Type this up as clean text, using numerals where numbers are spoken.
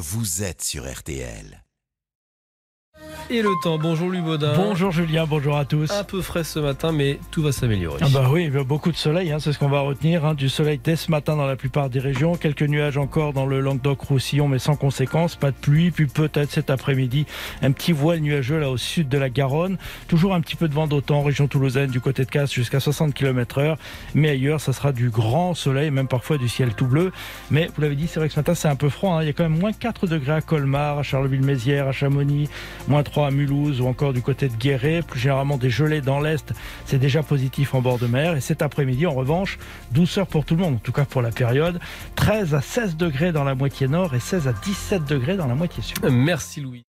vous êtes sur RTL. Et le temps, bonjour Louis Baudin. Bonjour Julien, bonjour à tous. Un peu frais ce matin, mais tout va s'améliorer. Ah bah oui, beaucoup de soleil, c'est ce qu'on va retenir. Du soleil dès ce matin dans la plupart des régions. Quelques nuages encore dans le Languedoc-Roussillon, mais sans conséquence. Pas de pluie, puis peut-être cet après-midi, un petit voile nuageux là au sud de la Garonne. Toujours un petit peu de vent d'automne, région toulousaine, du côté de Castres jusqu'à 60 km/h. Mais ailleurs, ça sera du grand soleil, même parfois du ciel tout bleu. Mais vous l'avez dit, c'est vrai que ce matin, c'est un peu froid. Il y a quand même moins 4 degrés à Colmar, à Charleville-Mézières, à Chamonix, moins 3 à Mulhouse ou encore du côté de Guéret. Plus généralement des gelées dans l'Est, c'est déjà positif en bord de mer. Et cet après-midi, en revanche, douceur pour tout le monde, en tout cas pour la période. 13 à 16 degrés dans la moitié nord et 16 à 17 degrés dans la moitié sud. Merci Louis.